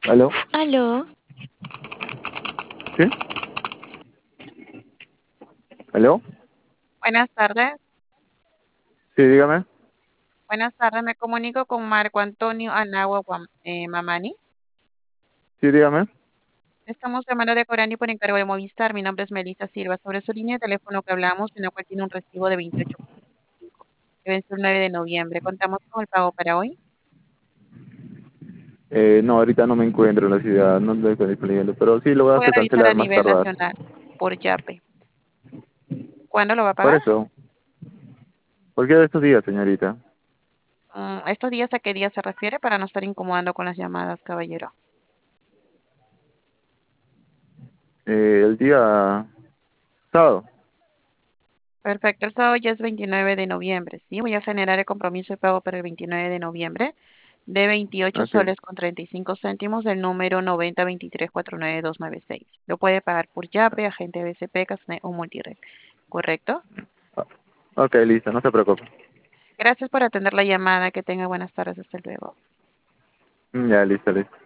¿Aló? Aló, ¿Sí? ¿Aló? buenas tardes. Sí, dígame. Buenas tardes, me comunico con Marco Antonio Anagua Mamani. Sí, dígame. Estamos llamando de Corani por encargo de Movistar. Mi nombre es Melissa Silva. Sobre su línea de teléfono que hablamos, en la cual tiene un recibo de 28,5, que vence el 9 de noviembre. ¿Contamos con el pago para hoy? No, ahorita no me encuentro en la ciudad, no estoy disponible, pero sí lo voy a Voy a hacer realizar a cancelar más nivel tardar. nacional por Yape. ¿Cuándo lo va a Por pagar? eso, cualquiera de estos días, señorita. ¿Estos días a qué día se refiere para no estar incomodando con las llamadas, caballero? El día sábado. Perfecto, el sábado ya es 29 de noviembre, ¿sí? Voy a generar el compromiso de pago para el 29 de noviembre de 28 Ok. soles con 35 céntimos del número 9023492296. Lo puede pagar por Yape, agente BCP, Casnet o Multired, ¿correcto? Ah, ok, listo, no se preocupe. Gracias por atender la llamada. Que tenga buenas tardes. Hasta luego. Ya, listo, listo.